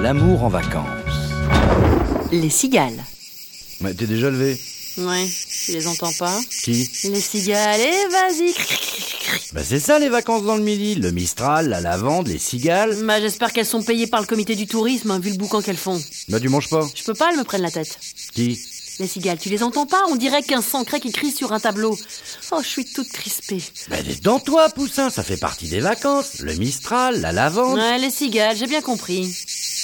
l'amour en vacances. Les cigales. Mais t'es déjà levé? Ouais, tu les entends pas? Qui? Les cigales, et vas-y. Bah c'est ça les vacances dans le Midi. Le Mistral, la lavande, les cigales. Bah j'espère qu'elles sont payées par le comité du tourisme, hein, vu le boucan qu'elles font. Bah tu manges pas. Je peux pas, elles me prennent la tête. Qui? Les cigales, tu les entends pas? On dirait qu'un sancret qui crie sur un tableau. Oh, je suis toute crispée. Bah détends-toi, Poussin, ça fait partie des vacances. Le Mistral, la lavande. Ouais, les cigales, j'ai bien compris.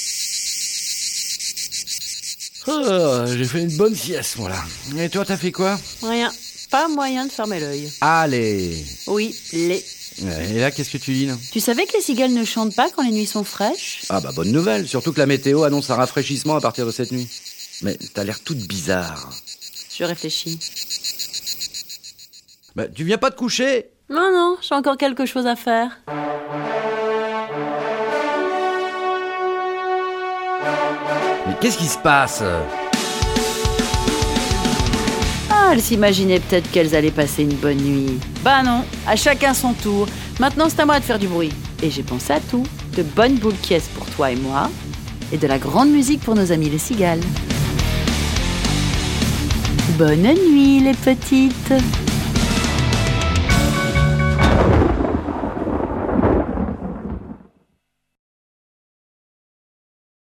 Oh, j'ai fait une bonne sieste, moi là. Et toi, t'as fait quoi? Rien, pas moyen de fermer l'œil. Allez. Oui, les... Et là, qu'est-ce que tu dis là? Tu savais que les cigales ne chantent pas quand les nuits sont fraîches? Ah bah bonne nouvelle, surtout que la météo annonce un rafraîchissement à partir de cette nuit. Mais t'as l'air toute bizarre. Je réfléchis. Bah tu viens pas te coucher? Non, j'ai encore quelque chose à faire. Mais qu'est-ce qui se passe? Ah, elles s'imaginaient peut-être qu'elles allaient passer une bonne nuit. Bah non, à chacun son tour. Maintenant, c'est à moi de faire du bruit. Et j'ai pensé à tout. De bonnes boules qui pour toi et moi. Et de la grande musique pour nos amis les cigales. Bonne nuit, les petites.